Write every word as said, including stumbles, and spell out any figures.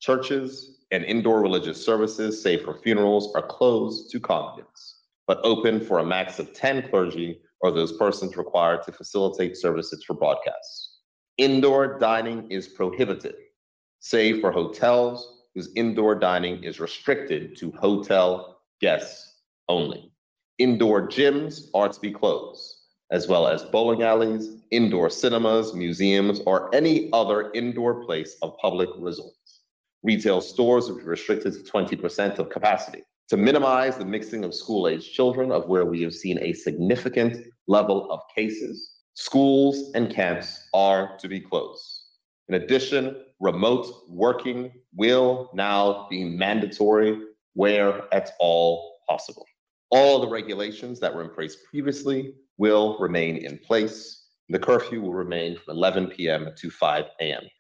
Churches and indoor religious services, save for funerals, are closed to congregants, but open for a max of ten clergy or those persons required to facilitate services for broadcasts. Indoor dining is prohibited, save for hotels whose indoor dining is restricted to hotel guests only. Indoor gyms are to be closed, as well as bowling alleys, indoor cinemas, museums, or any other indoor place of public resort. Retail stores will be restricted to twenty percent of capacity. To minimize the mixing of school-aged children, of where we have seen a significant level of cases, schools and camps are to be closed. In addition, remote working will now be mandatory where at all possible. All the regulations that were in place previously will remain in place. The curfew will remain from eleven p.m. to five a.m.